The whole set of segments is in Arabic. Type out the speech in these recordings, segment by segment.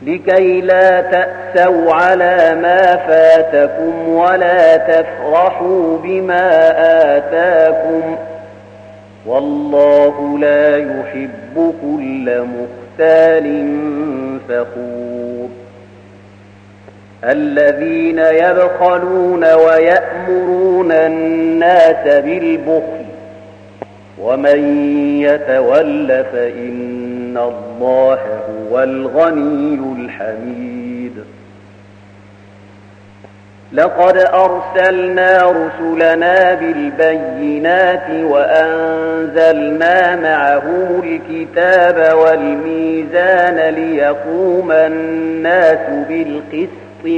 لكي لا تأسوا على ما فاتكم ولا تفرحوا بما آتاكم والله لا يحب كل مختال فخور الذين يبخلون ويأمرون الناس بالبخل ومن يتول فإن الله هو الغني الحميد لقد أرسلنا رسلنا بالبينات وأنزلنا معهم الكتاب والميزان ليقوم الناس بالقسط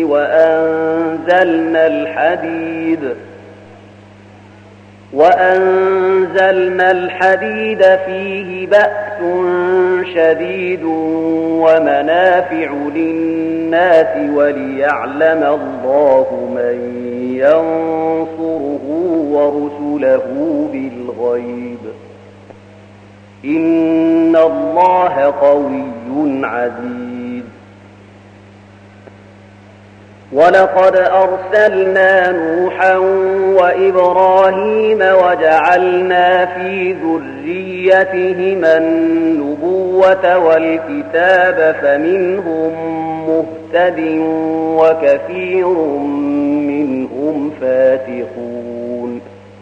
وأنزلنا الحديد فيه بأس شديد ومنافع للناس وليعلم الله من ينصره ورسله بالغيب إن الله قوي عزيز ولقد أرسلنا نوحا وإبراهيم وجعلنا في ذريتهما النبوة والكتاب فمنهم مهتد وكثير منهم فاسقون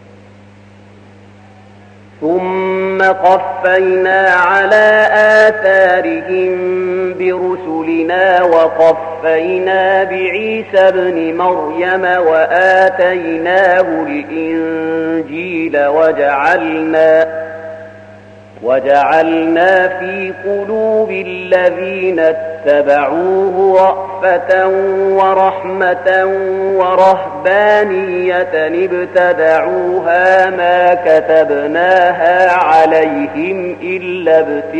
ثم قفينا على آثارهم برسلنا وقفينا بعيسى ابن مريم وآتيناه الإنجيل وجعلنا في قلوب الذين اتبعوه رأفة ورحمة ورهبانية ابتدعوها ما كتبناها عليهم إلا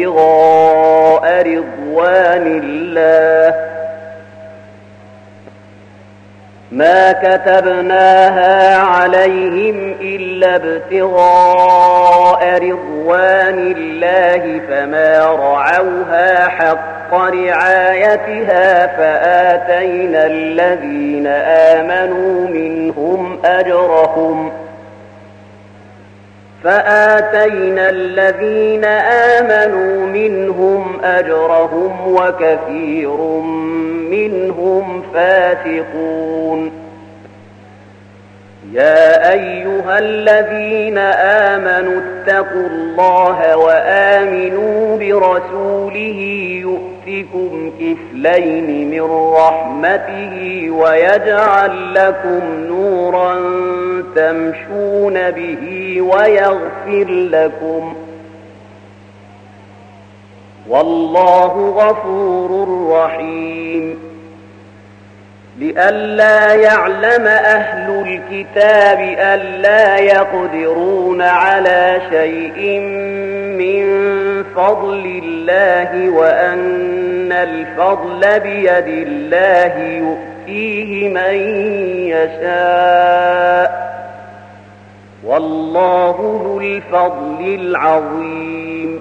ابتغاء رضوان الله فما رعوها حق رعايتها فآتينا الذين آمنوا منهم أجرهم وكثير منهم فاسقون يا أيها الذين آمنوا اتقوا الله وآمنوا برسوله يؤتكم كفلين من رحمته ويجعل لكم نورا تمشون به ويغفر لكم والله غفور رحيم لئلا يعلم أهل الكتاب ألا يقدرون على شيء من فضل الله وأن الفضل بيد الله يؤتيه من يشاء والله ذو الفضل العظيم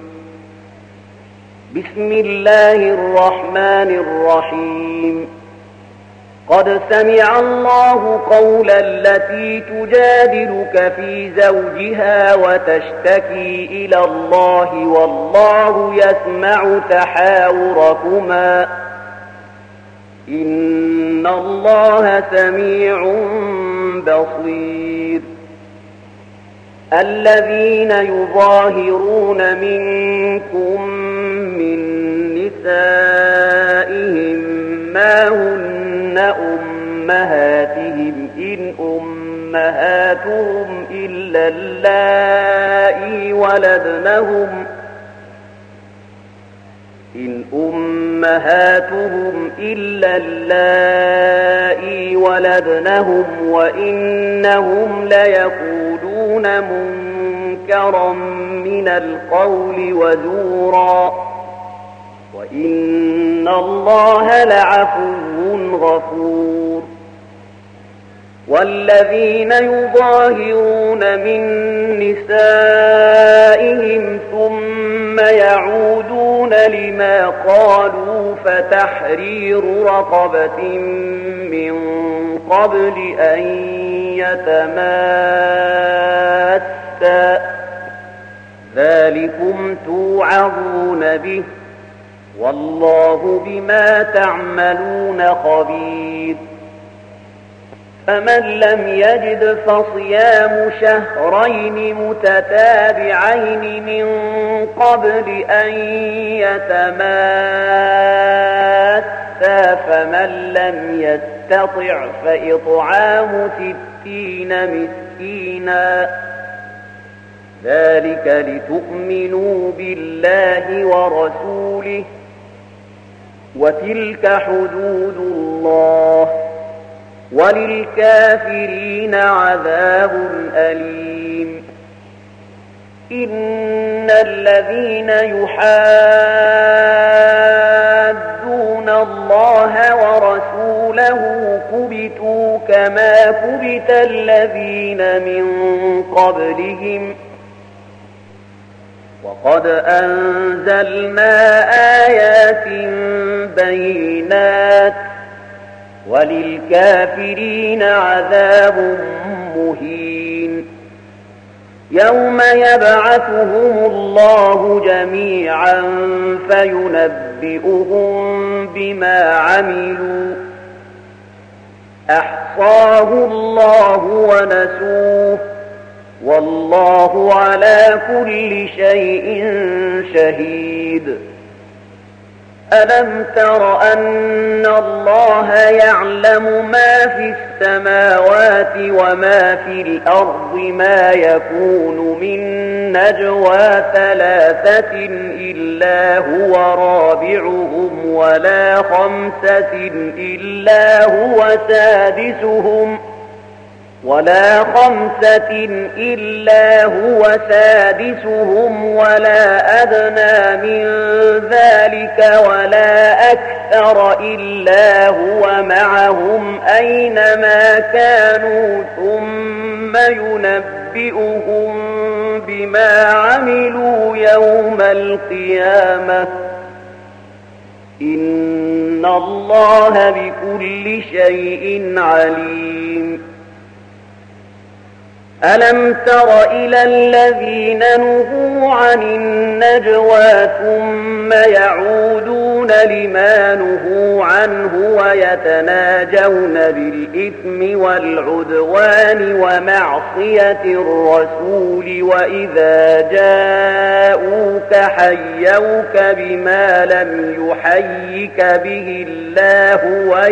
بسم الله الرحمن الرحيم قد سمع الله قول التي تجادلك في زوجها وتشتكي إلى الله والله يسمع تحاوركما إن الله سميع بصير الذين يظاهرون منكم من نسائهم ما هن أمهاتهم إن أمهاتهم إلا اللائي ولدنهم وإنهم ليقولون منكرا من القول وزورا وإن الله لعفو غفور والذين يظاهرون من نسائهم ثم يعودون لما قالوا فتحرير رقبة من قبل أن يتماسا ذلكم توعظون به والله بما تعملون خبير فمن لم يجد فصيام شهرين متتابعين من قبل أن يتماسا فمن لم يستطع فإطعام 60 مسكينا ذلك لتؤمنوا بالله ورسوله وتلك حدود الله وللكافرين عذاب أليم إن الذين يحادون الله ورسوله كبتوا كما كبت الذين من قبلهم وقد أنزلنا آيات بينات وللكافرين عذاب مهين يوم يبعثهم الله جميعا فينبئهم بما عملوا أحصاه الله ونسوه والله على كل شيء شهيد ألم تر أن الله يعلم ما في السماوات وما في الأرض ما يكون من نجوى 3 إلا هو رابعهم ولا 5 إلا هو سادسهم ولا أدنى من ذلك ولا أكثر إلا هو معهم أينما كانوا ثم ينبئهم بما عملوا يوم القيامة إن الله بكل شيء عليم ألم تر إلى الذين نهوا عن النجوى ثم يعودون لما نهوا عنه ويتناجون بالإثم والعدوان ومعصية الرسول وإذا جاءوك حيوك بما لم يحيك به الله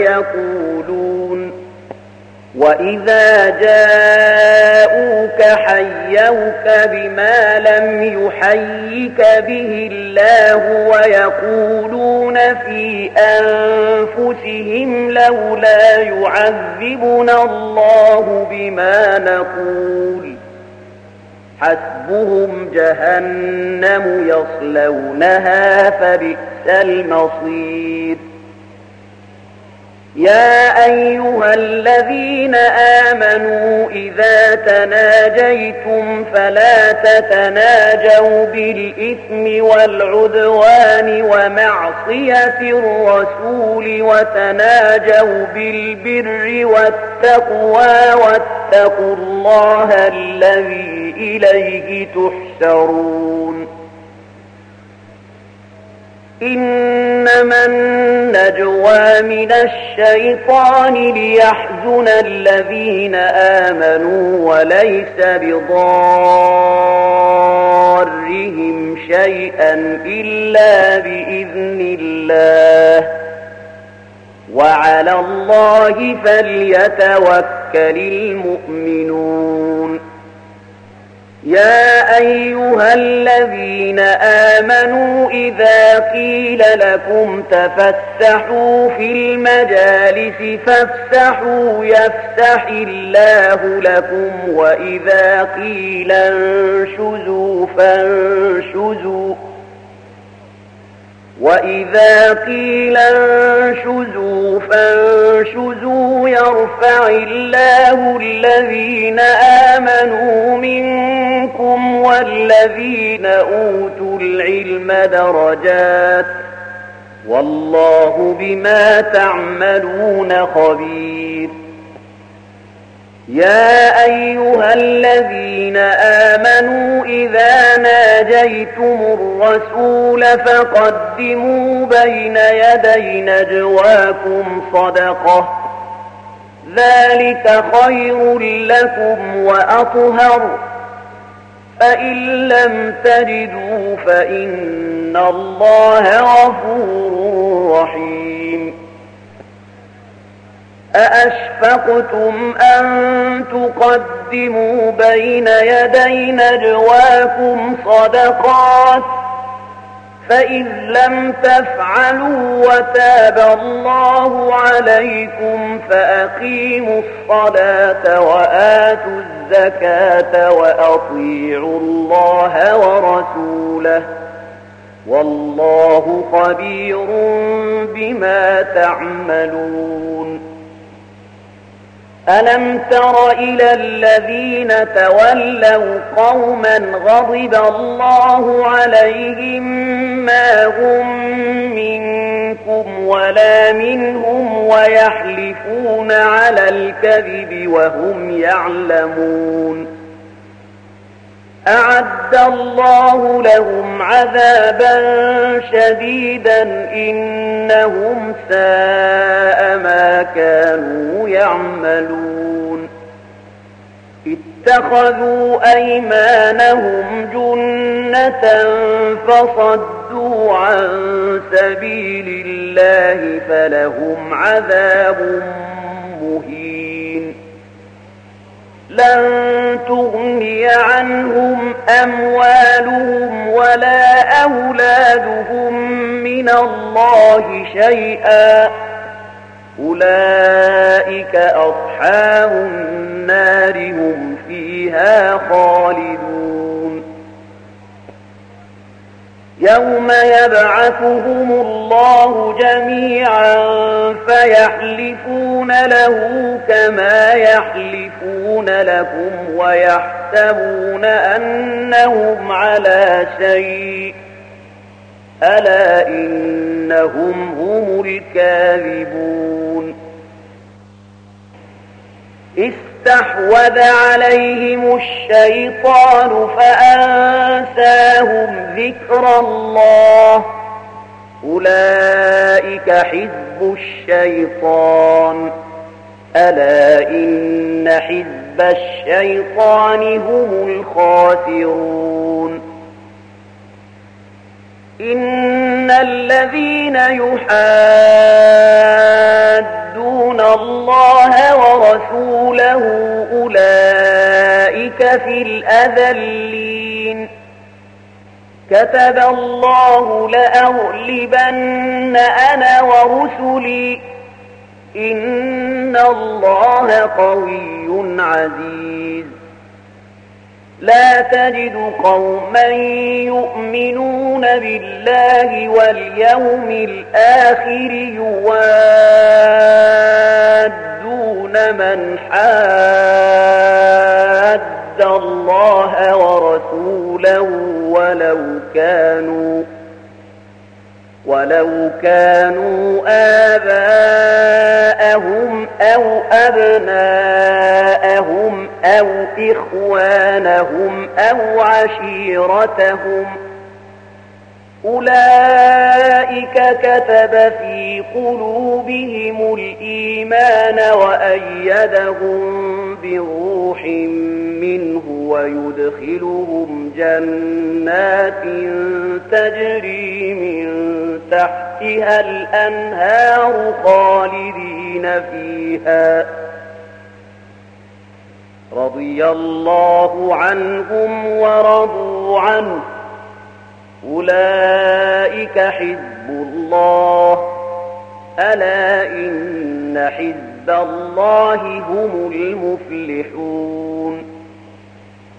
ويقولون في أنفسهم لولا يعذبنا الله بما نقول حسبهم جهنم يصلونها فبئس المصير يا أيها الذين آمنوا إذا تناجيتم فلا تتناجوا بالإثم والعدوان ومعصية الرسول وتناجوا بالبر والتقوى واتقوا الله الذي إليه تحشرون إنما النجوى من الشيطان ليحزن الذين آمنوا وليس بضارهم شيئا إلا بإذن الله وعلى الله فليتوكل المؤمنون يا أيها الذين آمنوا إذا قيل لكم تفسحوا في المجالس فافسحوا يفسح الله لكم وإذا قيل انشزوا فانشزوا يرفع الله الذين آمنوا منكم والذين أوتوا العلم درجات والله بما تعملون خبير يا أيها الذين آمنوا إذا ناجيتم الرسول فقدموا بين يدي نجواكم صدقة ذلك خير لكم وأطهر فإن لم تجدوا فإن الله غفور رحيم أأشفقتم أن تقدموا بين يدي نجواكم صدقات فإذ لم تفعلوا وتاب الله عليكم فأقيموا الصلاة وآتوا الزكاة وأطيعوا الله ورسوله والله خبير بما تعملون ألم تر إلى الذين تولوا قوما غضب الله عليهم ما هم منكم ولا منهم ويحلفون على الكذب وهم يعلمون أعد الله لهم عذابا شديدا إنهم ساء ما كانوا يعملون اتخذوا أيمانهم جنة فصدوا عن سبيل الله فلهم عذاب مهين لن تغني عنهم أموالهم ولا أولادهم من الله شيئا أولئك أصحاب النار هم فيها خالدون يوم يبعثهم الله جميعا فيحلفون له كما يحلفون لكم ويحسبون أنهم على شيء ألا إنهم هم الكاذبون استحوذ عليهم الشيطان فأنساهم ذكر الله أولئك حزب الشيطان ألا إن حزب الشيطان هم الخاسرون إن الذين يحادون الله ورسوله أولئك في الأذلين كتب الله لأغلبن أنا ورسلي إن الله قوي عزيز لا تجد قوما يؤمنون بالله واليوم الآخر يوادون من حاد الله ورسوله ولو كانوا آباءهم أو أبناءهم أو إخوانهم أو عشيرتهم أولئك كتب في قلوبهم الإيمان وأيدهم بروح منه ويدخلهم جنات تجري من تحتها الأنهار خالدين فيها رضي الله عنهم ورضوا عنه أولئك حزب الله ألا إن حزب الله هم المفلحون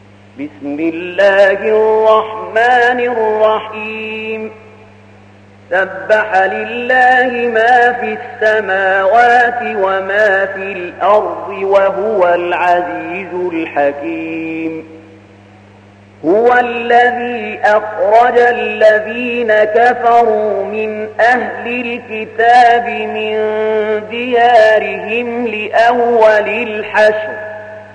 بسم الله الرحمن الرحيم سبح لله ما في السماوات وما في الأرض وهو العزيز الحكيم هو الذي أخرج الذين كفروا من أهل الكتاب من ديارهم لأول الحشر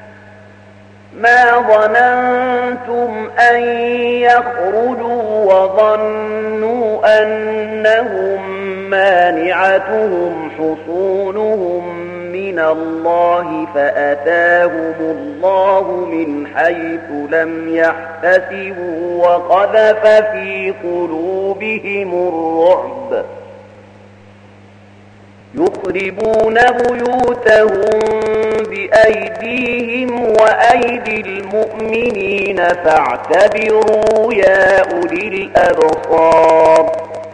ما ظننتم أن يخرجوا وظنوا أنهم مانعتهم حصونهم من الله فأتاهم الله من حيث لم يحتسبوا وقذف في قلوبهم الرعب يخربون بيوتهم بأيديهم وأيدي المؤمنين فاعتبروا يا أولي الأبصار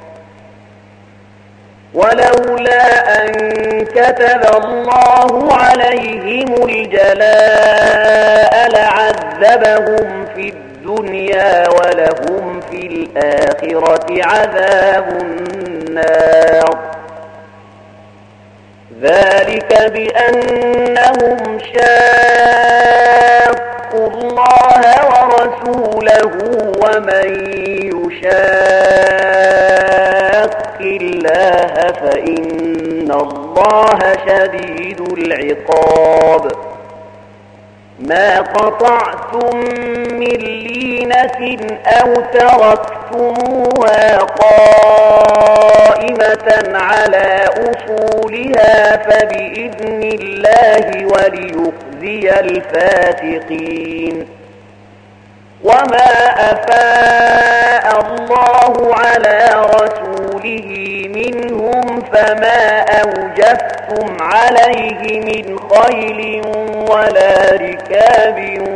ولولا أن كتب الله عليهم الجلاء لعذبهم في الدنيا ولهم في الآخرة عذاب النار ذلك بأنهم شاقوا الله ورسوله ومن يشاق الله فإن الله شديد العقاب ما قطعتم من لينة أو تركتموها قائمة على أصولها فبإذن الله وليخزي الفاسقين وما أفاء الله على رسوله منهم فما أوجفتم عليه من خيل ولا ركاب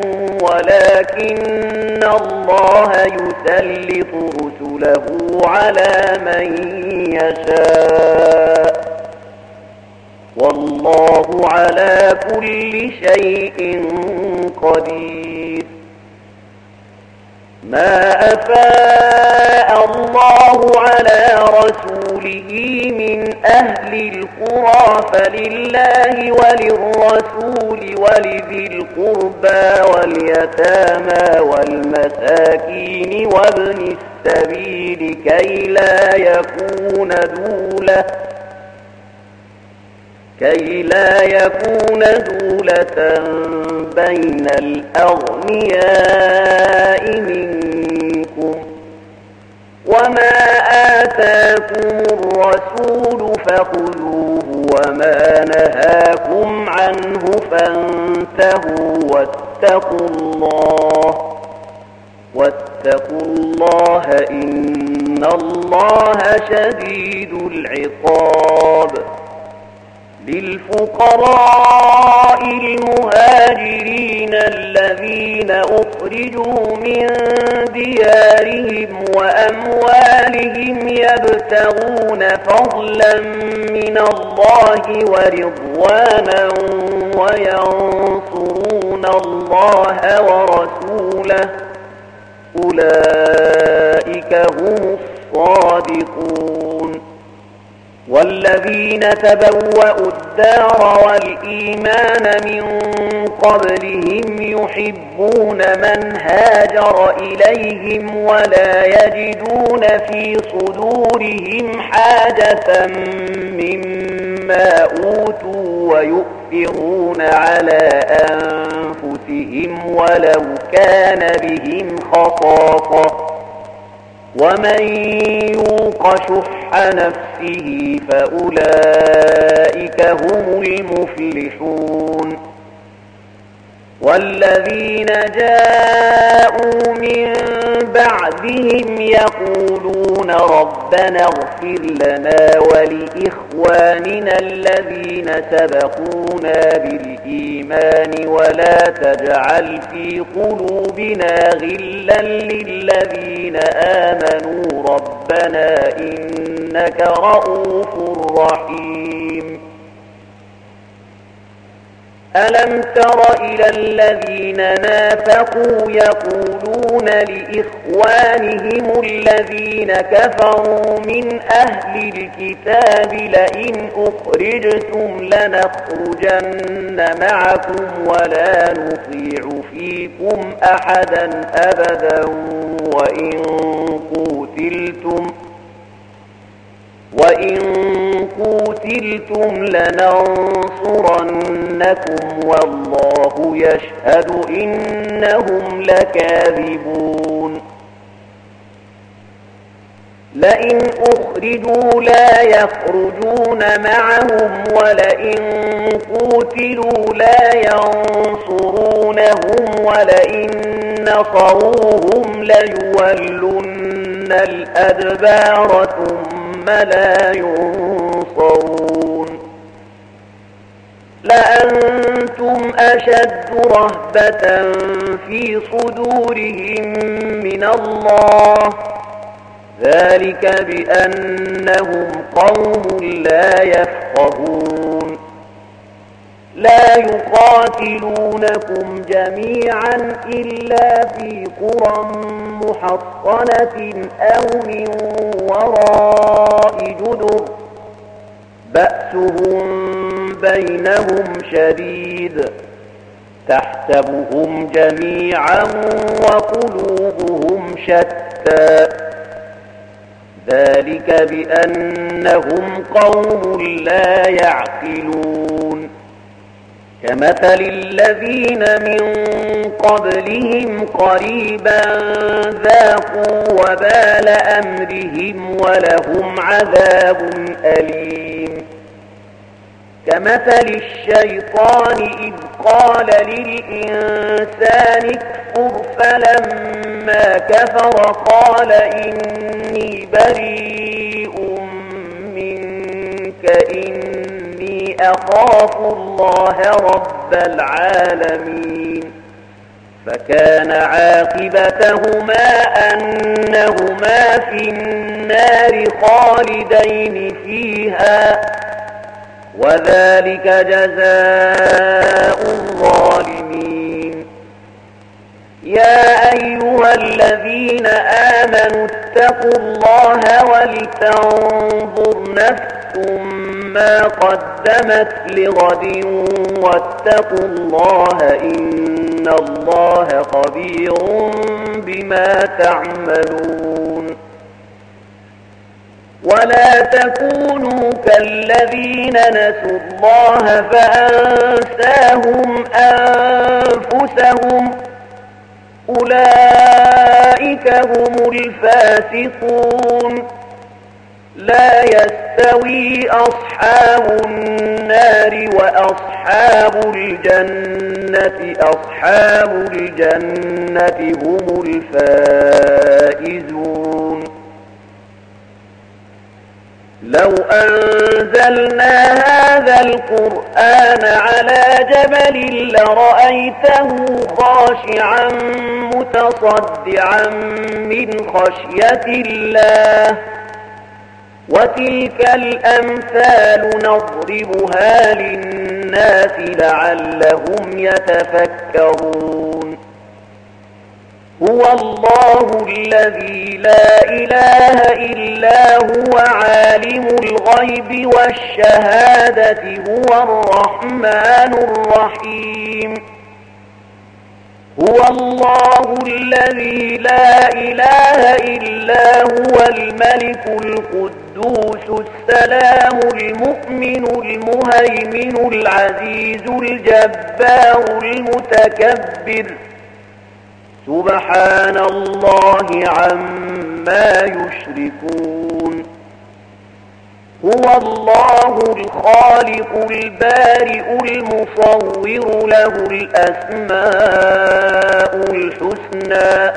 ولكن الله يسلط رسله على من يشاء والله على كل شيء قدير ما أفاء الله على رسوله من أهل القرى فلله وللرسول ولذي القربى واليتامى والمساكين وابن السبيل كي لا يكون دولة بين الأغنياء منكم وما آتاكم الرسول فخذوه وما نهاكم عنه فانتهوا واتقوا الله إن الله شديد العقاب للفقراء المهاجرين الذين أخرجوا من ديارهم وأموالهم يبتغون فضلا من الله ورضوانا وينصرون الله ورسوله أولئك هم الصادقون والذين تبوأوا الدار والإيمان من قبلهم يحبون من هاجر إليهم ولا يجدون في صدورهم حاجة مما أوتوا ويؤثرون على أنفسهم ولو كان بهم خصاصة ومن يوق شح نفسه فأولئك هم المفلحون والذين جاءوا من بعدهم يقولون ربنا اغفر لنا ولإخواننا الذين سبقونا بالإيمان ولا تجعل في قلوبنا غلا للذين آمنوا ربنا إنك رؤوف رحيم ألم تر إلى الذين نافقوا يقولون لإخوانهم الذين كفروا من أهل الكتاب لئن أخرجتم لنخرجن معكم ولا نطيع فيكم أحدا أبدا وإن قوتلتم لننصرنكم والله يشهد إنهم لكاذبون لئن أخرجوا لا يخرجون معهم ولئن قوتلوا لا ينصرونهم ولئن نصروهم ليولن الأدبار ثم لا ينصرون لأنتم أشد رهبة في صدورهم من الله ذلك بأنهم قوم لا يفقهون لا يقاتلونكم جميعا إلا في قرى محصنة أو من وراء جدر بأسهم بينهم شديد تحسبهم جميعا وقلوبهم شتى ذلك بأنهم قوم لا يعقلون كمثل الذين من قبلهم قريبا ذاقوا وبال أمرهم ولهم عذاب أليم كمثل الشيطان إذ قال للإنسان اكفر فلما كفر قال إني بريء منك إني أخاف الله رب العالمين فكان عاقبتهما أنهما في النار خالدين فيها وذلك جزاء الظالمين يا أيها الذين آمنوا اتقوا الله ولتنظر نفس ما قدمت لغد واتقوا الله إن الله خبير بما تعملون ولا تكونوا كالذين نسوا الله فأنساهم أنفسهم أولئك هم الفاسقون لا يستوي أصحاب النار وأصحاب الجنة أصحاب الجنة هم الفائزون لو أنزلنا هذا القرآن على جبل لرأيته خاشعا متصدعا من خشية الله وتلك الأمثال نضربها للناس لعلهم يتفكرون هو الله الذي لا إله إلا هو عالم الغيب والشهادة هو الرحمن الرحيم هو الله الذي لا إله إلا هو الملك القدوس السلام المؤمن المهيمن العزيز الجبار المتكبر سبحان الله عما يشركون هو الله الخالق البارئ المصور له الأسماء الحسنى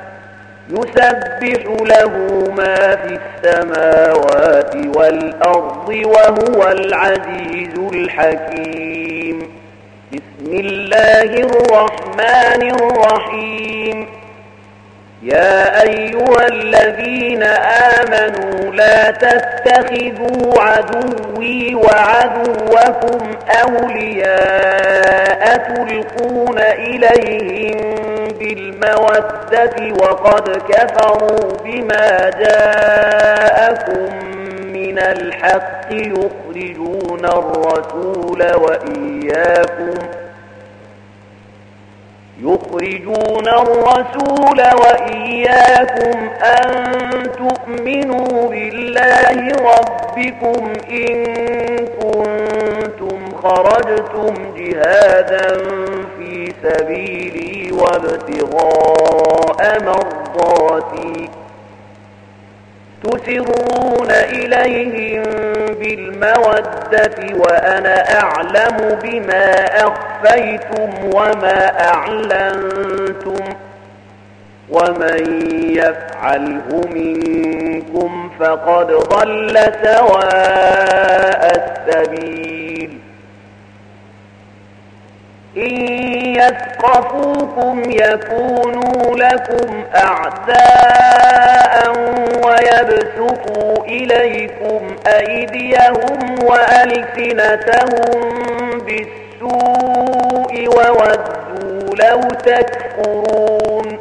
يسبح له ما في السماوات والأرض وهو العزيز الحكيم بسم الله الرحمن الرحيم يا أيها الذين آمنوا لا تتخذوا عدوي وعدوكم أولياء تلقون إليهم بالمودة وقد كفروا بما جاءكم من الحق يخرجون الرسول وإياكم أن تؤمنوا بالله ربكم إن كنتم خرجتم جهادا في سبيلي وابتغاء مرضاتي تسرون إليهم بالمودة وأنا أعلم بما أخفيتم وما أعلنتم ومن يفعله منكم فقد ضل سواء السبيل إن يثقفوكم يكونوا لكم أعداء ويبسطوا إليكم أيديهم وألسنتهم بالسوء وودوا لو تكفرون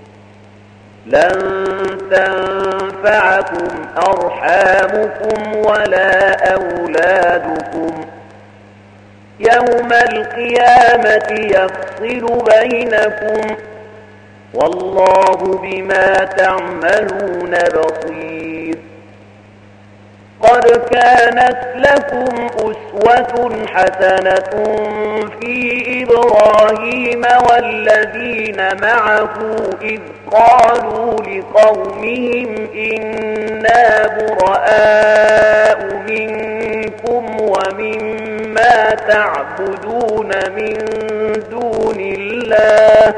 لن تنفعكم أرحامكم ولا أولادكم يوم القيامة يفصل بينكم والله بما تعملون بصير قد كانت لكم أسوة حسنة في إبراهيم والذين معه إذ قالوا لقومهم إنا براء منكم ومما تعبدون من دون الله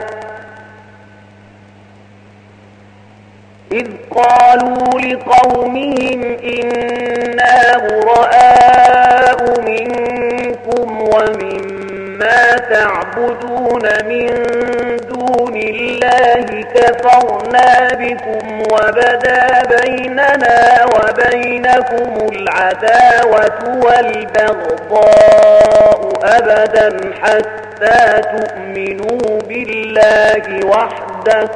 إذ قالوا لقومهم إنا براء منكم ومما تعبدون من دون الله كفرنا بكم وبدا بيننا وبينكم العداوة والبغضاء أبدا حتى تؤمنوا بالله وحده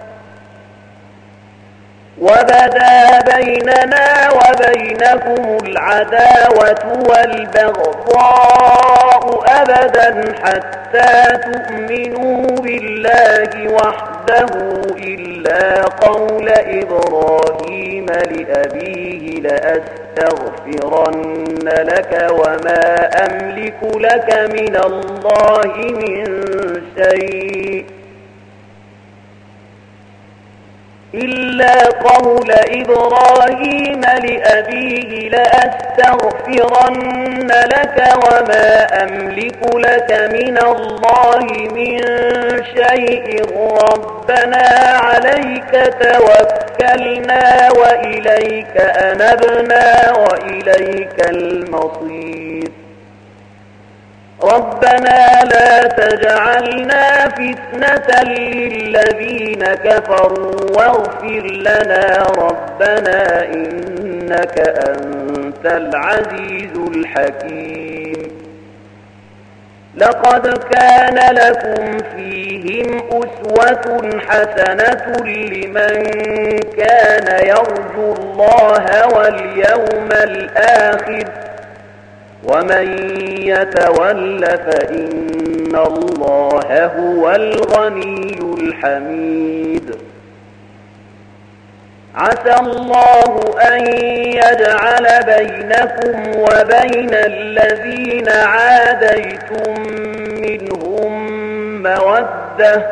وبدا بيننا وبينكم العداوة والبغضاء أبدا حتى تؤمنوا بالله وحده إلا قول إبراهيم لأبيه لأستغفرن لك وما أملك لك من الله من شيء إلا قول إبراهيم لأبيه لأستغفرن لك وما أملك لك من الله من شيء ربنا عليك توكلنا وإليك أنبنا وإليك المصير ربنا لا تجعلنا فتنة للذين كفروا واغفر لنا ربنا إنك أنت العزيز الحكيم لقد كان لكم فيهم أسوة حسنة لمن كان يرجو الله واليوم الآخر ومن يتول فإن الله هو الغني الحميد عسى الله أن يجعل بينكم وبين الذين عاديتم منهم مودة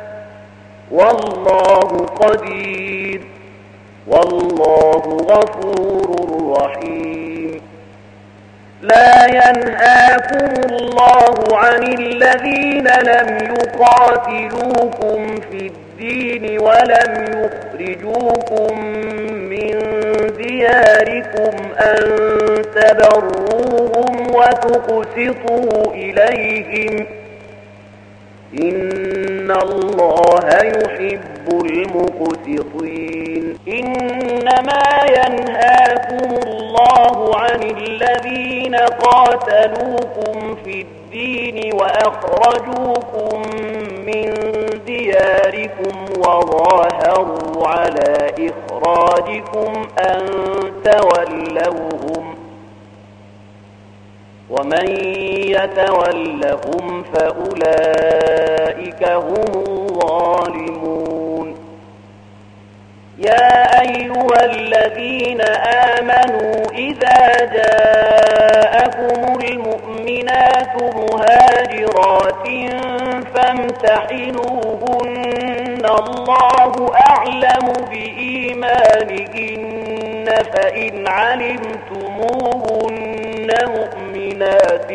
والله قدير والله غفور رحيم لا ينهاكم الله عن الذين لم يقاتلوكم في الدين ولم يخرجوكم من دياركم أن تبروهم وتقسطوا إليهم إن الله يحب المقسطين. إنما ينهاكم الله عن الذين قاتلوكم في الدين وأخرجوكم من دياركم وظاهروا على إخراجكم أن تولوهم، ومن يتولهم فأولئك هم الظالمون. يا أيها الذين آمنوا إذا جاءكم المؤمنات مهاجرات فامتحنوهن الله أعلم بإيمانهن، فإن علمتموهن مؤمنات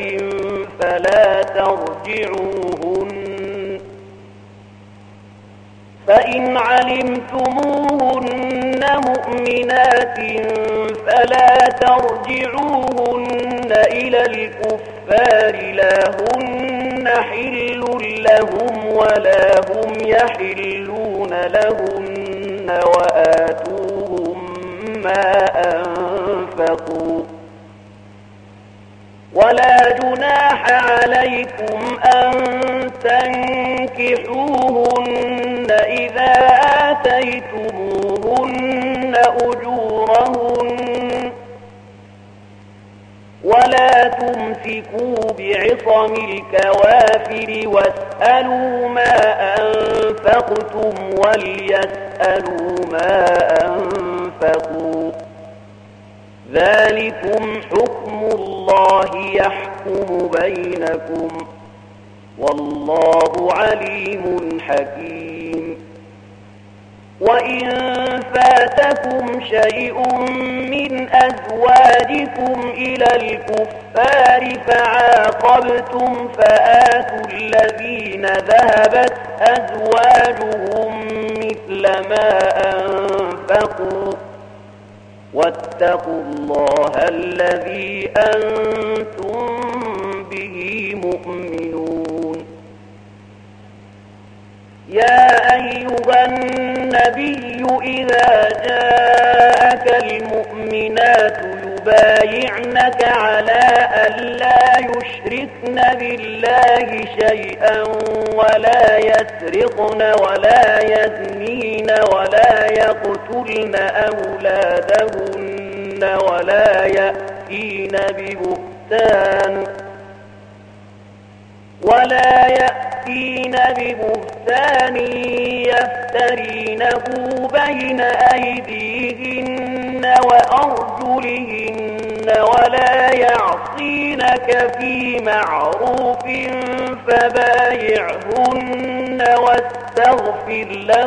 فلا ترجعوهن إلى الكفار، لا هن حل لهم ولا هم يحلون لهن، وآتوهم ما أنفقوا، ولا جناح عليكم أن تنكحوهن إذا آتيتموهن أجورهن، ولا تمسكوا بعصم الكوافر واسألوا ما أنفقتم وليسألوا ما أنفقوا، ذلكم حكم الله يحكم بينكم، والله عليم حكيم. وإن فاتكم شيء من أزواجكم إلى الكفار فعاقبتم فآتوا الذين ذهبت أزواجهم مثل ما أنفقوا، واتقوا الله الذي أنتم به مؤمنون. يا أيها النبي إذا جاءك المؤمنات يبايعنك على ألا يشركن بالله شيئا ولا يسرقن ولا يزنين ولا يقتلن أولادهن ولا يأتين ببهتان يفترينه بين أيديهن وأرجلهن ولا يعصينك في معروف فبايعهن واستغفر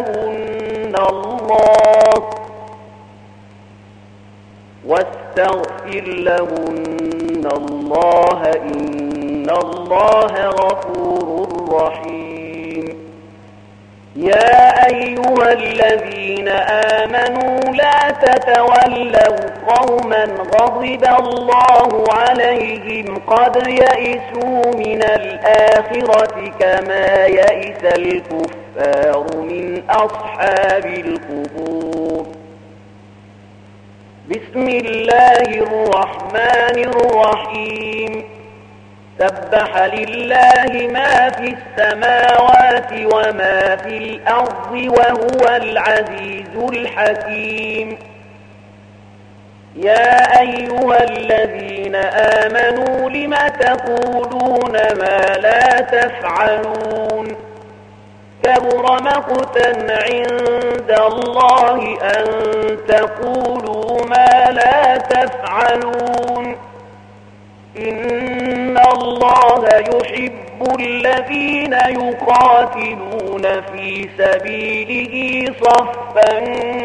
لهن الله إن الله غفور رحيم. يا أيها الذين آمنوا لا تتولوا قوما غضب الله عليهم قد يئسوا من الآخرة كما يئس الكفار من أصحاب القبور. بسم الله الرحمن الرحيم. سبح لله ما في السماوات وما في الأرض وهو العزيز الحكيم. يا أيها الذين آمنوا لم تقولون ما لا تفعلون؟ كبر مقتا عند الله أن تقولوا ما لا تفعلون. إن الله يحب الذين يقاتلون في سبيله صفا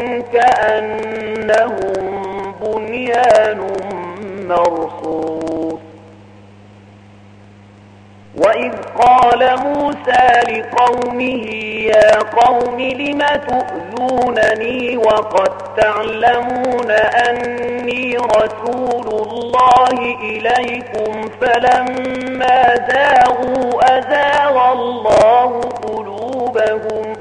كأنهم بنيان مرصوص. وإذ قال موسى لقومه يا قوم لم تؤذونني وقد تعلمون أني رسول الله إليكم فلما زاغوا أزاغ الله قلوبهم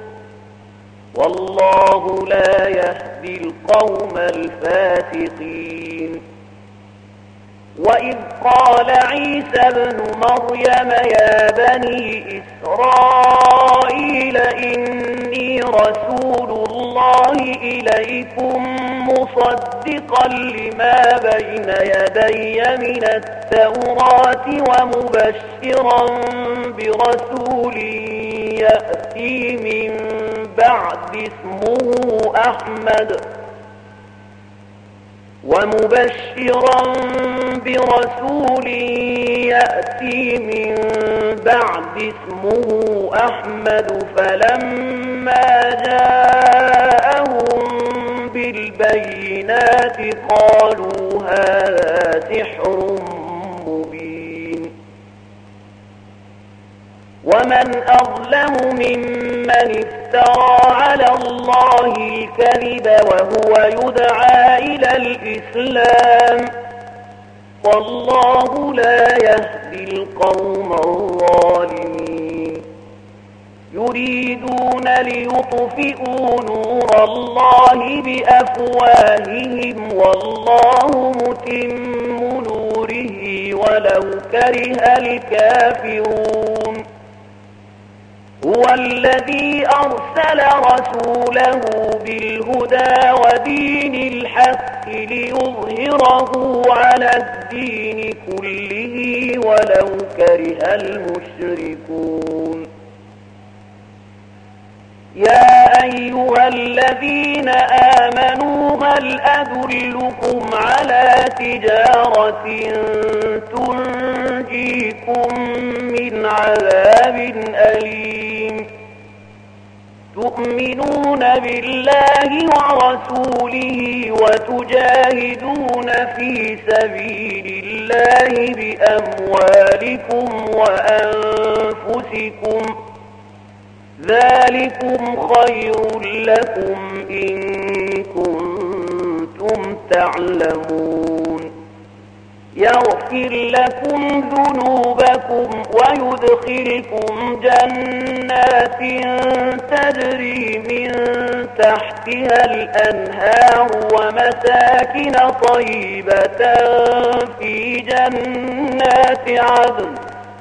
والله لا يهدي القوم الفاسقين. وإذ قال عيسى ابن مريم يا بني إسرائيل إني رسول الله إليكم مصدقا لما بين يدي من التوراة ومبشرا برسول يأتي من بعد اسمه أحمد فلما جاءهم بالبينات قالوا هذا سحر مبين. ومن أظلم ممن افترى على الله الكذب وهو يدعى إلى الإسلام والله لا يهدي القوم الظالمين. يريدون ليطفئوا نور الله بأفواههم والله متم نوره ولو كره الكافرون. هو الذي أرسل رسوله بالهدى ودين الحق ليظهره على الدين كله ولو كره المشركون. يا أيها الذين آمنوا هل أدلكم على تجارة تنجيكم من عذاب أليم. تؤمنون بالله ورسوله وتجاهدون في سبيل الله بأموالكم وأنفسكم ذلكم خير لكم إن كنتم تعلمون. يغفر لكم ذنوبكم ويدخلكم جنات تجري من تحتها الأنهار ومساكن طيبة في جنات عدن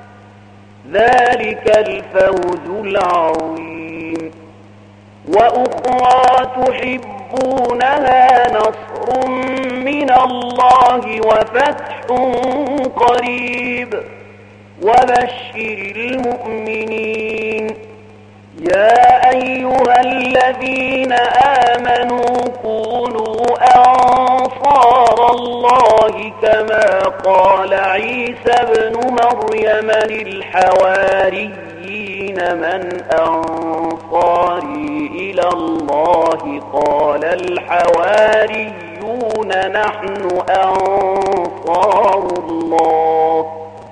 ذلك الفوز العظيم. وأخرى تحبونها نصر من الله وفتح قريب وبشر المؤمنين. يا أيها الذين آمنوا كونوا أنصار الله كما قال عيسى ابن مريم للحواريين من أنصاري إلى الله قال الحواريون نحن أنصار الله.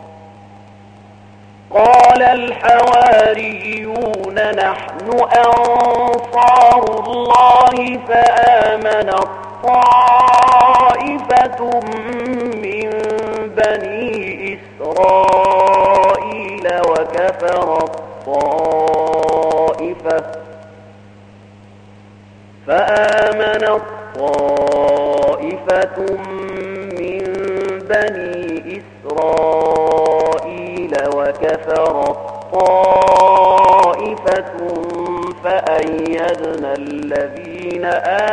قال الحواريون نحن أنصار الله فآمنت طائفة من بني إسرائيل وكفرت طائفة من بني إسرائيل وكفرت طائفة فأيدنا الذين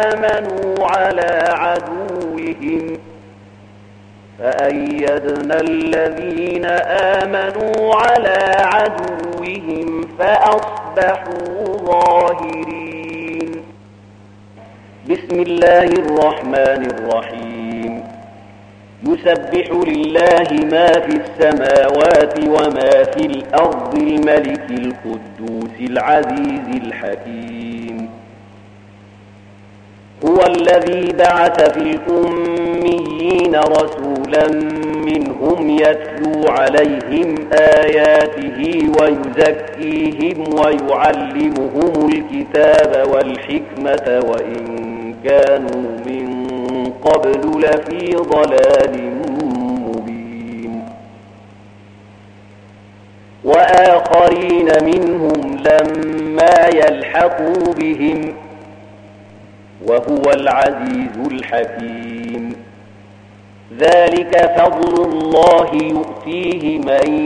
آمنوا على عدوهم فأصبحوا ظاهرين. بسم الله الرحمن الرحيم. يسبح لله ما في السماوات وما في الأرض الملك القدوس العزيز الحكيم. هو الذي بعث في الأميين رسولا منهم يتلو عليهم آياته ويزكيهم ويعلمهم الكتاب والحكمة وإن كانوا من قبل لفي ضلال مبين. وآخرين منهم لما يلحقوا بهم وهو العزيز الحكيم. ذلك فضل الله يؤتيه من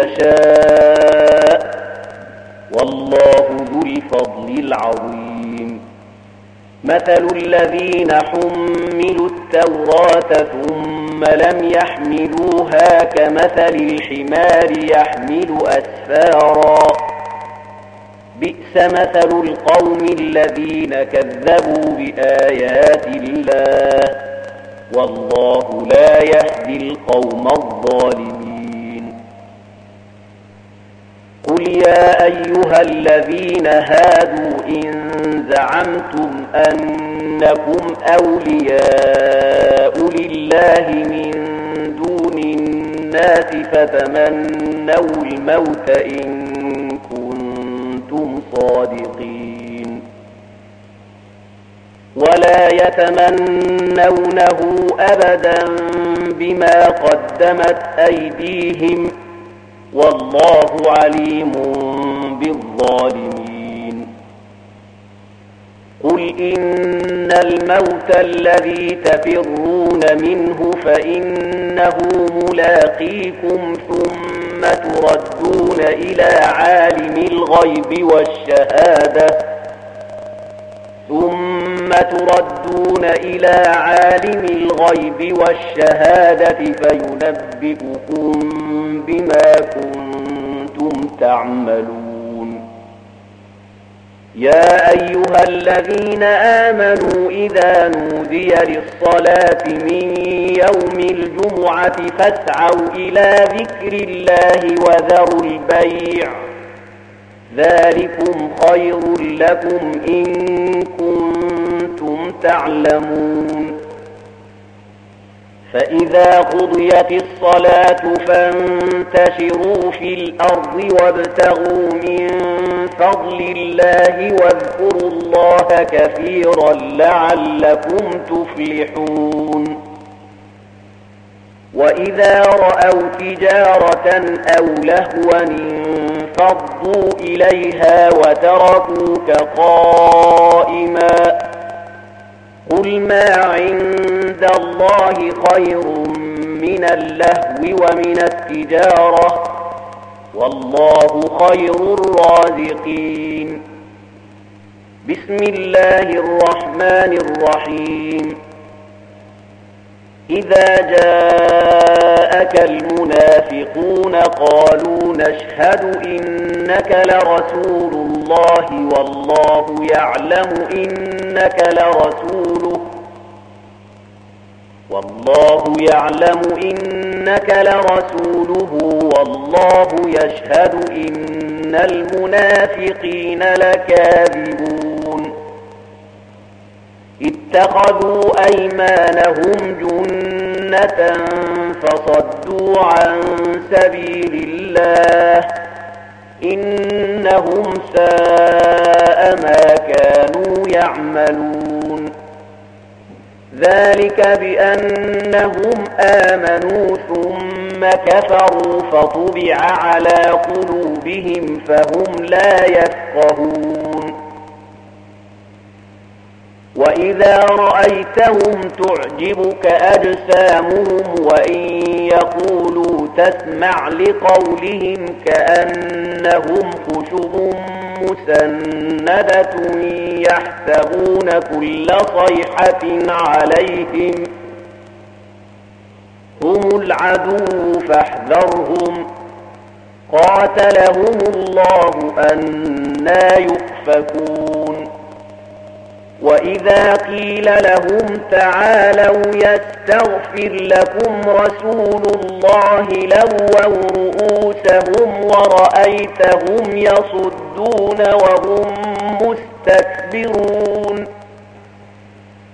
يشاء والله ذو الفضل العظيم. مثل الذين حملوا التوراة ثم لم يحملوها كمثل الحمار يحمل أسفارا بئس مثل القوم الذين كذبوا بآيات الله والله لا يهدي القوم الظالمين. قل يا أيها الذين هادوا إن زعمتم أنكم أولياء لله من دون الناس فتمنوا الموت إن كنتم صادقين ولا يتمنونه أبدا بما قدمت أيديهم والله عليم بالظالمين. قل إن الموت الذي تفرون منه فإنه ملاقيكم ثم تردون إلى عالم الغيب والشهادة فينبئكم بما كنتم تعملون. يا أيها الذين آمنوا إذا نودي للصلاة من يوم الجمعة فاسعوا إلى ذكر الله وذروا البيع ذلكم خير لكم إن كنتم تعلمون. فإذا قضيت الصلاة فانتشروا في الأرض وابتغوا من فضل الله واذكروا الله كثيرا لعلكم تفلحون. وإذا رأوا تجارة أو لهوا انفضوا إليها وتركوك قائما قل ما عند الله خير من اللهو ومن التجارة والله خير الرازقين. بسم الله الرحمن الرحيم. إذا جاءك المنافقون قالوا نشهد إنك لرسول الله والله يعلم إنك لرسوله والله يشهد إن المنافقين لكاذبون. اتخذوا أيمانهم جنة فصدوا عن سبيل الله إنهم ساء ما كانوا يعملون. ذلك بأنهم آمنوا ثم كفروا فطبع على قلوبهم فهم لا يفقهون. وإذا رأيتهم تعجبك أجسامهم وإن يقولوا تسمع لقولهم كأنهم خشب مسندة يحسبون كل صيحة عليهم هم العدو فاحذرهم قاتلهم الله أنى يؤفكون. وإذا قيل لهم تعالوا يستغفر لكم رسول الله لووا رؤوسهم ورأيتهم يصدون وهم مستكبرون.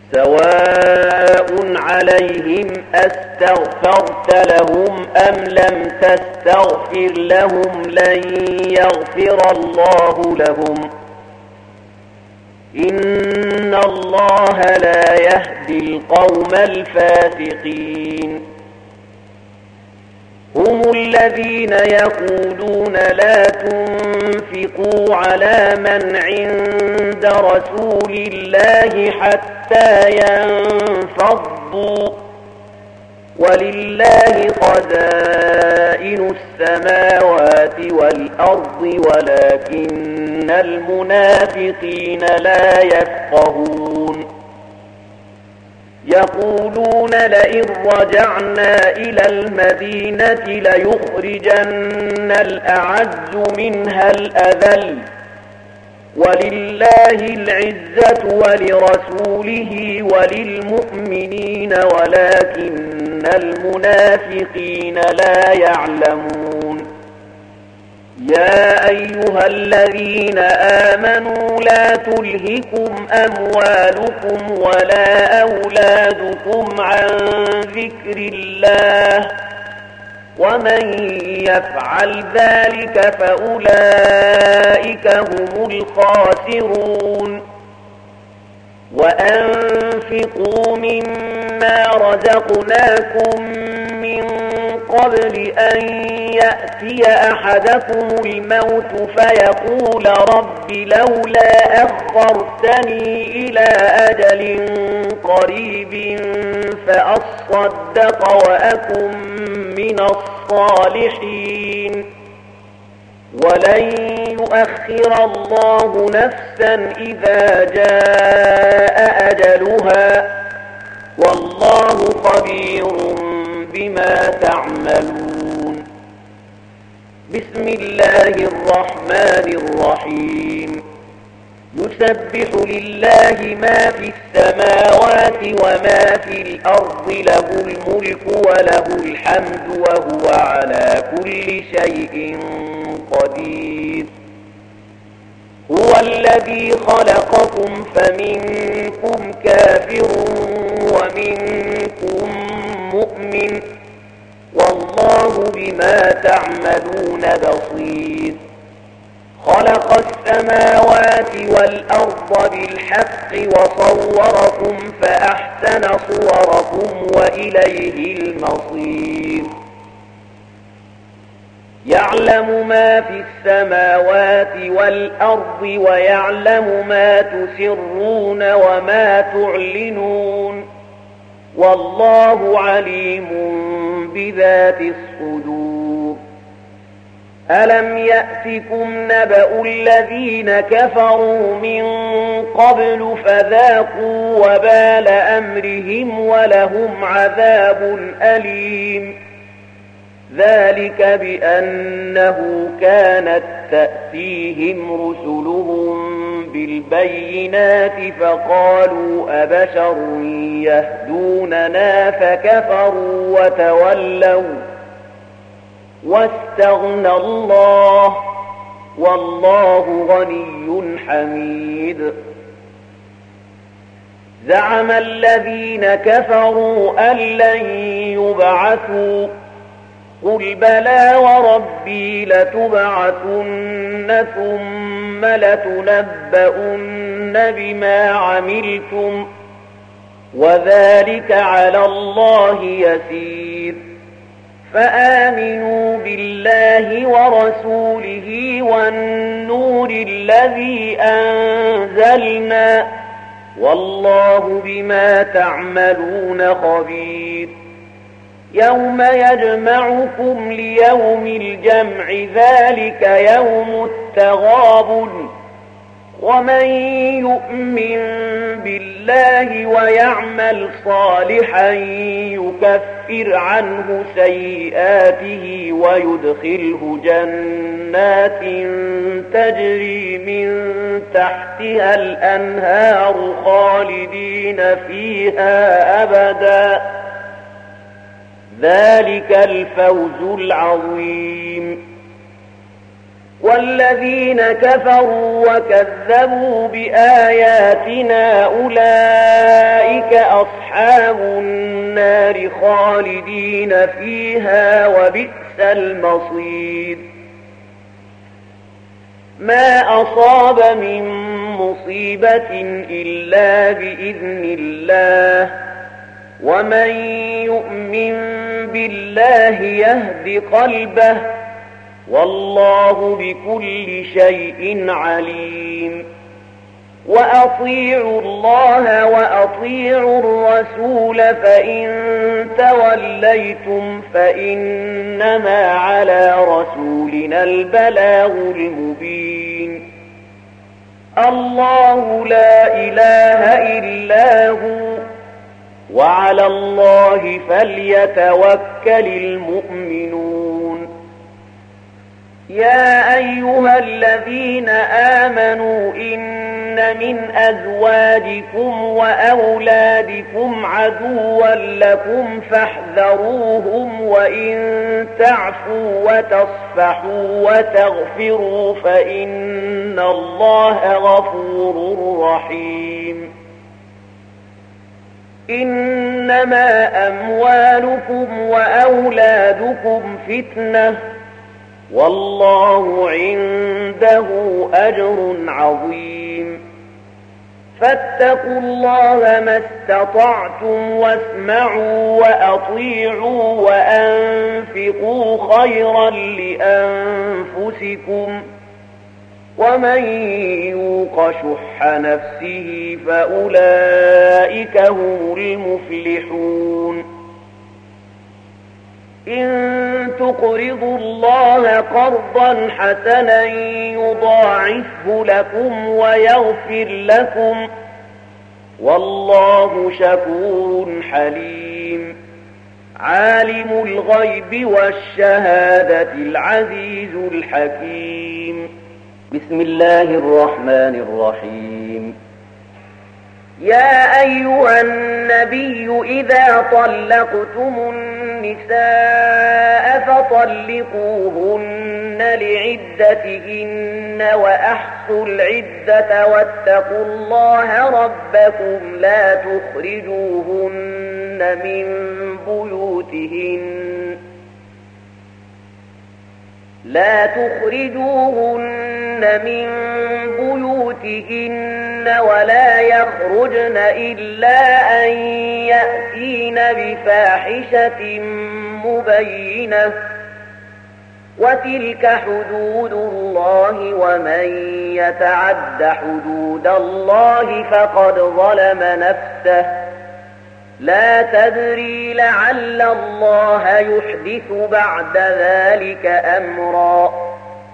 سواء عليهم أستغفرت لهم أم لم تستغفر لهم لن يغفر الله لهم إن الله لا يهدي القوم الفاسقين هم الذين يقولون لا تنفقوا على من عند رسول الله حتى ينفضوا ولله خزائن السماوات والأرض ولكن المنافقين لا يفقهون يقولون لئن رجعنا إلى المدينة ليخرجن الأعز منها الأذل ولله العزة ولرسوله وللمؤمنين ولكن المنافقين لا يعلمون يا أيها الذين آمنوا لا تلهكم أموالكم ولا أولادكم عن ذكر الله ومن يفعل ذلك فأولئك هم الخاسرون وأنفقوا مما رزقناكم من قبل أن يأتي أحدكم الموت فيقول رب لولا أخرتني إلى أجل قريب فأصدق وأكن من الصالحين ولن يؤخر الله نفسا إذا جاء أجلها والله خبير بما تعملون بسم الله الرحمن الرحيم يسبح لله ما في السماوات وما في الأرض له الملك وله الحمد وهو على كل شيء قدير هو الذي خلقكم فمنكم كافر ومنكم مؤمن والله بما تعملون بصير خلق السماوات والأرض بالحق وصوركم فأحسن صوركم وإليه المصير يعلم ما في السماوات والأرض ويعلم ما تسرون وما تعلنون والله عليم بذات الصدور ألم يأتكم نبأ الذين كفروا من قبل فذاقوا وبال أمرهم ولهم عذاب أليم ذلك بأنه كانت تأتيهم رسلهم بالبينات فقالوا أبشر يهدوننا فكفروا وتولوا واستغنى الله والله غني حميد زعم الذين كفروا أن لن يبعثوا قل بلى وربي لتبعثن ثم لتنبؤن بما عملتم وذلك على الله يسير فآمنوا بالله ورسوله والنور الذي أنزلنا والله بما تعملون خبير يوم يجمعكم ليوم الجمع ذلك يوم التغابن ومن يؤمن بالله ويعمل صالحا يكفر عنه سيئاته ويدخله جنات تجري من تحتها الأنهار خالدين فيها أبدا ذلك الفوز العظيم والذين كفروا وكذبوا بآياتنا أولئك أصحاب النار خالدين فيها وبئس المصير. ما أصاب من مصيبة إلا بإذن الله، ومن يؤمن بالله يهد قلبه، والله بكل شيء عليم. وأطيعوا الله وأطيعوا الرسول فإن توليتم فإنما على رسولنا البلاغ المبين. الله لا إله إلا هو، وعلى الله فليتوكل المؤمنون. يا أيها الذين آمنوا إن من أزواجكم وأولادكم عدوا لكم فاحذروهم، وإن تعفوا وتصفحوا وتغفروا فإن الله غفور رحيم. إنما أموالكم وأولادكم فتنة، والله عنده أجر عظيم. فاتقوا الله ما استطعتم واسمعوا وأطيعوا وأنفقوا خيرا لأنفسكم، ومن يوق شح نفسه فأولئك هم المفلحون. إن تقرضوا الله قرضا حسنا يضاعفه لكم ويغفر لكم، والله شكور حليم. عالم الغيب والشهادة العزيز الحكيم. بسم الله الرحمن الرحيم. يا أيها النبي إذا طلقتم النساء فطلقوهن لعدتهن وأحصوا العدة واتقوا الله ربكم لا تخرجوهن من بيوتهن ولا يخرجن إلا أن يأتين بفاحشة مبينة، وتلك حدود الله، ومن يتعد حدود الله فقد ظلم نفسه. لا تدري لعل الله يحدث بعد ذلك أمرا.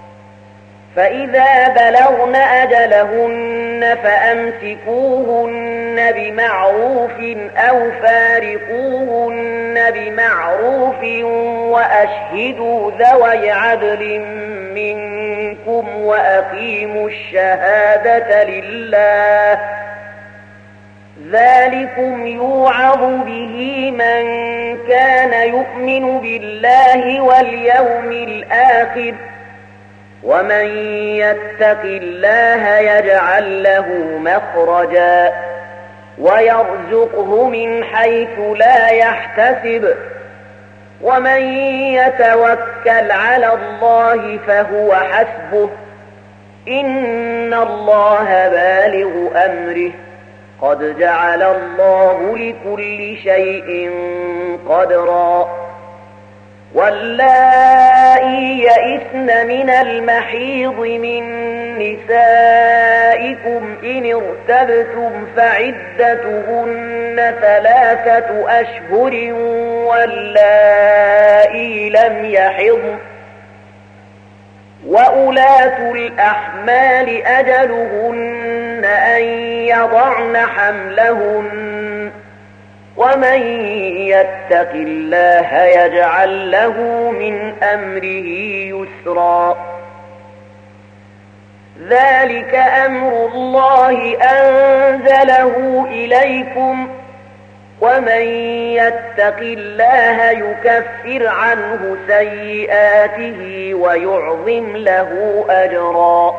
فإذا بلغن أجلهن فأمسكوهن بمعروف أو فارقوهن بمعروف، وأشهدوا ذوي عدل منكم وأقيموا الشهادة لله. ذلكم يوعظ به من كان يؤمن بالله واليوم الآخر، ومن يتق الله يجعل له مخرجا ويرزقه من حيث لا يحتسب، ومن يتوكل على الله فهو حسبه، إن الله بالغ أمره، قد جعل الله لكل شيء قدرا. واللائي يئسن من المحيض من نسائكم إن ارتبتم فعدتهن 3 أشهر، واللائي لم يحضن، وأولاة الأحمال أجلهن أن يضعن حملهن، ومن يتق الله يجعل له من أمره يسرا. ذلك أمر الله أنزله إليكم، ومن يتق الله يكفر عنه سيئاته ويعظم له أجرا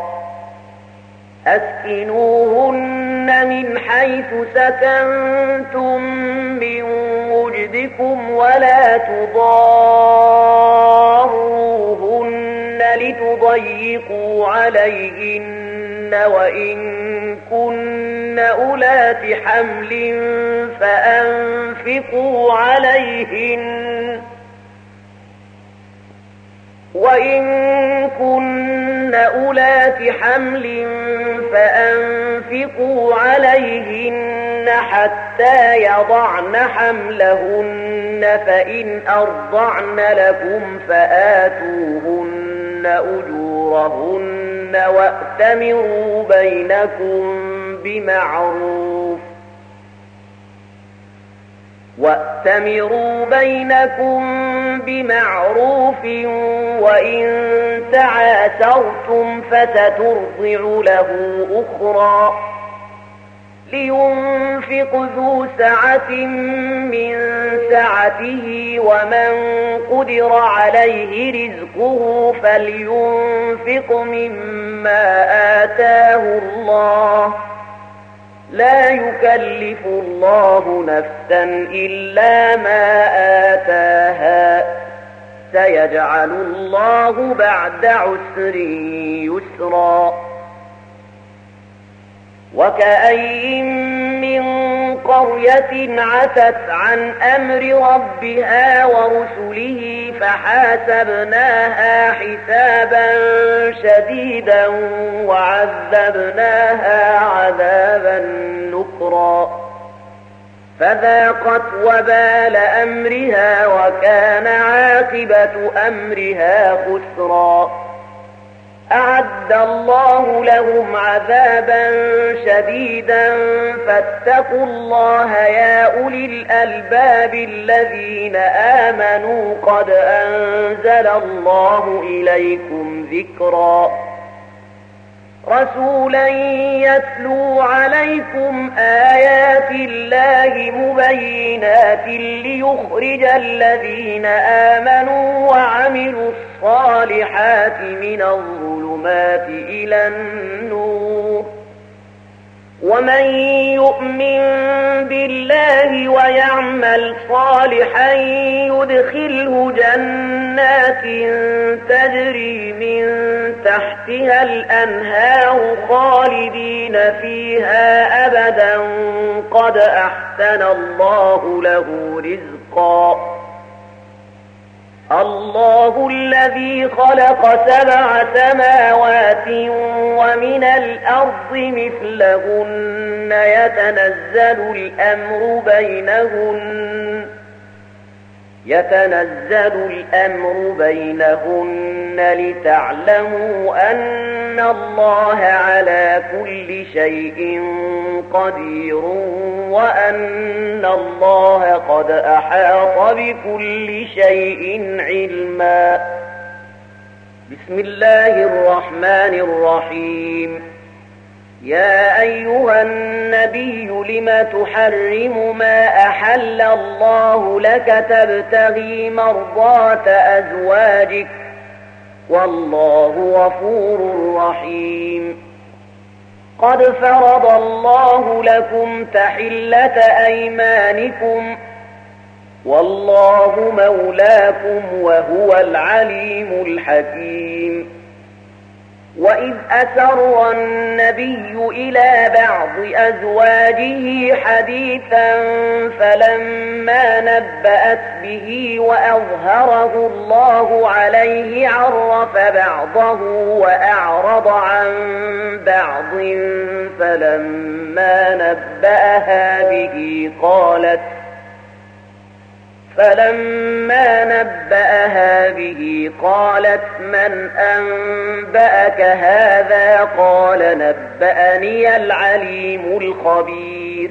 أسكنوهن من حيث سكنتم من وجدكم ولا تضاروهن لتضيقوا عليهن وإن كن أولات حمل فأنفقوا عليهن حتى يضعن حملهن فإن أرضعن لكم فآتوهن أجورهن وأتمروا بينكم بمعروف وإن تعاسرتم فسترضع له أخرى لينفق ذو سعة من سعته ومن قدر عليه رزقه فلينفق مما آتاه الله لا يكلف الله نفسا إلا ما آتاها سيجعل الله بعد عسر يسرا وكأين من قرية عتت عن أمر ربها ورسله فحاسبناها حسابا شديدا وعذبناها عذابا نكرا فذاقت وبال أمرها وكان عاقبة أمرها خسرا أعد الله لهم عذابا شديدا فاتقوا الله يا أولي الألباب الذين آمنوا قد أنزل الله إليكم ذكرا رسولا يتلو عليكم آيات الله مبينات ليخرج الذين آمنوا وعملوا الصالحات من الظلمات إلى النور ومن يؤمن بالله ويعمل صالحا يدخله جنات تجري من تحتها الأنهار خالدين فيها أبدا قد أحسن الله له رزقا الله الذي خلق 7 سماوات ومن الأرض مثلهن يتنزل الأمر بينهن لتعلموا أن الله على كل شيء قدير وأن الله قد أحاط بكل شيء علما بسم الله الرحمن الرحيم يا أيها النبي لم تحرم ما أحل الله لك تبتغي مرضات أزواجك والله غفور رحيم قد فرض الله لكم تحلة أيمانكم والله مولاكم وهو العليم الحكيم وإذ أسر النبي إلى بعض أزواجه حديثا فلما نبأت به وأظهره الله عليه عرف بعضه وأعرض عن بعض فلما نبأها به قالت من أنبأك هذا قال نبأني العليم الخبير